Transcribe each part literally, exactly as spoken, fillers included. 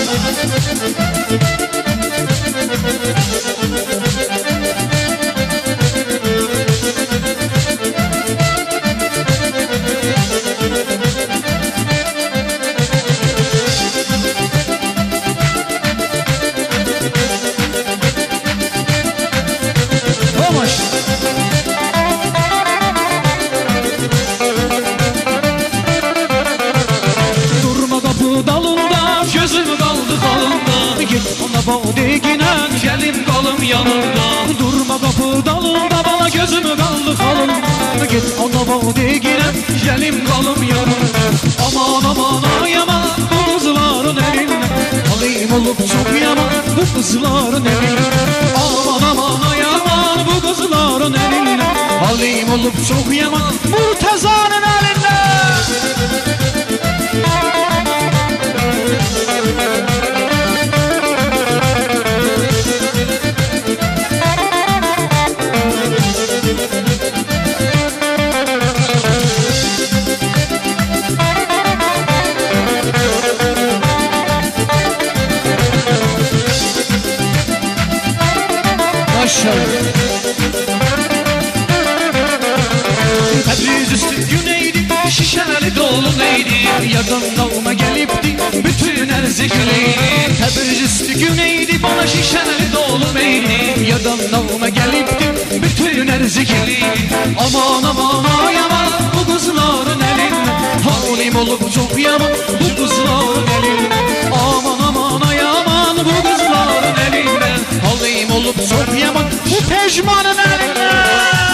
Bodiginen gelim kalım yanında. Durma kapı dalında bana gözümü kaldı kalın. Git ona bodiginen gelim kalım yanında. Aman aman ay aman bu kızların elinden. Alayım olup çok yaman bu kızların elinden. Aman aman ay aman bu kızların elinden. Alayım olup çok yaman Murteza'nın elinden. Tebriz üstü güneydi, şişeli dolu neydi, yardan dalma gelipti, bütün erzikliydi. Tebriz üstü güneydi, bana şişeli dolu neydi, yardan dalma gelipti, bütün erzikliydi. Aman aman ay aman bu kızların elinden, halim olup çok yaman bu kızların elinden. Aman aman ay aman bu kızların elinden, halim olup çok yaman bu pejmanın elinden.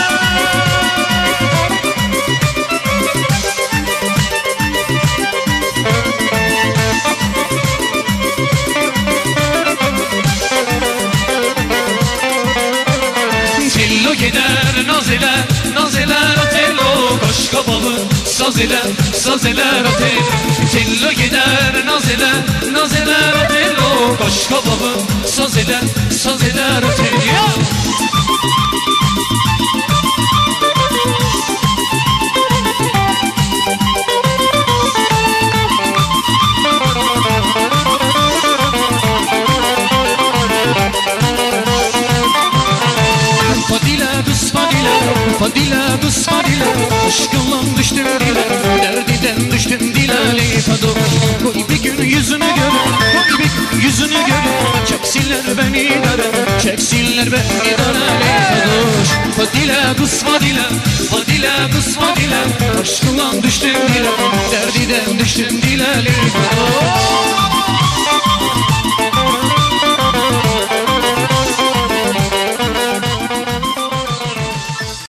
Tillo gider naz ile, naz ile otello. Koş kabalı saz ile, saz ile otello. Tillo gider naz ile, naz ile otello. Koş kabalı saz ile, saz ile otello. Fadile kız Fadile, aşkınla düştüm dile, derdiden düştüm dile Fado. Koy bir gün yüzünü görün, koy bir gün yüzünü görün. Çeksinler beni dara, çeksinler beni dara Fadoş. Fadile kız Fadile, Fadile kız Fadile, aşkınla düştüm dile, derdiden düştüm dile Fado.